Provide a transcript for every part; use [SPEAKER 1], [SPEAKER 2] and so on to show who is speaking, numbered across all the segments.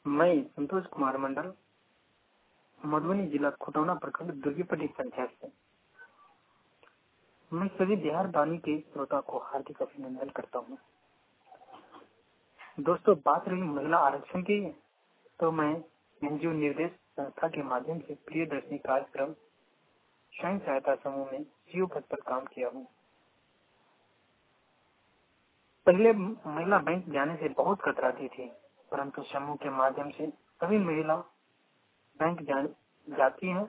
[SPEAKER 1] मैं संतोष कुमार मंडल, मधुबनी जिला खुटौना प्रखंड दुर्गीपट्टी पंचायत से। मैं सभी बिहार वाणी के श्रोता को हार्दिक अभिनंदन करता हूँ। दोस्तों, बात रही महिला आरक्षण की, तो मैं एनजीओ निर्देश संस्था के माध्यम से प्रियदर्शनी कार्यक्रम स्वयं सहायता समूह में सीओ पद पर काम किया हूँ। पहले महिला बैंक जाने से बहुत कतराती थी, परंतु समूह के माध्यम से सभी महिला बैंक जाती हैं।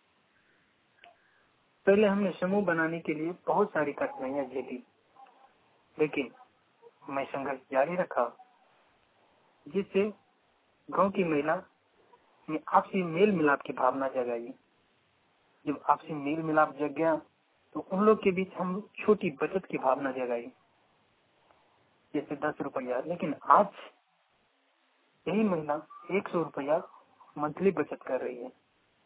[SPEAKER 1] पहले हमने समूह बनाने के लिए बहुत सारी कठिनाइयां झेली, लेकिन मैं संघर्ष जारी रखा, जिससे गांव की महिला में आपसी मेल मिलाप की भावना जगाई। जब आपसी मेल मिलाप जग गया तो उन लोग के बीच हम छोटी बचत की भावना जगाई, जैसे 10 रुपया। लेकिन आज यही महिला 100 रुपया मंथली बचत कर रही है।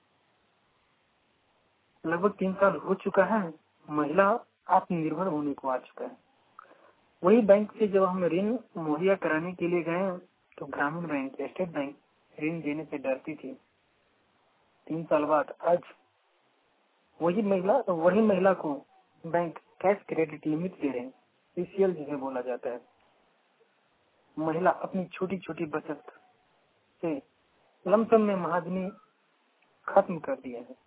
[SPEAKER 1] लगभग 3 साल हो चुका है, महिला आत्मनिर्भर होने को आ चुका है। वही बैंक से जब हम ऋण मुहैया कराने के लिए गए तो ग्रामीण बैंक, स्टेट बैंक ऋण देने से डरती थी। 3 साल बाद आज वही महिला को बैंक कैश क्रेडिट लिमिट दे रहे हैं, सीसीएल जिसे बोला जाता है। महिला अपनी छोटी छोटी बचत से लमसम में महाजनी खत्म कर दिया है।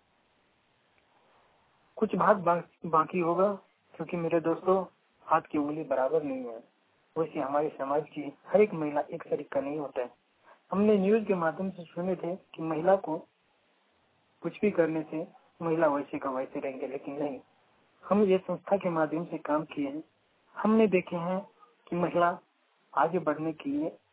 [SPEAKER 1] कुछ भाग बाकी होगा, क्योंकि मेरे दोस्तों, हाथ की उंगली बराबर नहीं है। वैसे हमारे समाज की हर एक महिला एक तरीका नहीं होता है। हमने न्यूज के माध्यम से सुने थे कि महिला को कुछ भी करने से महिला वैसे का वैसे रहेंगे, लेकिन नहीं। हम ये संस्था के माध्यम से काम किए हैं। हमने देखे हैं कि महिला आगे बढ़ने के लिए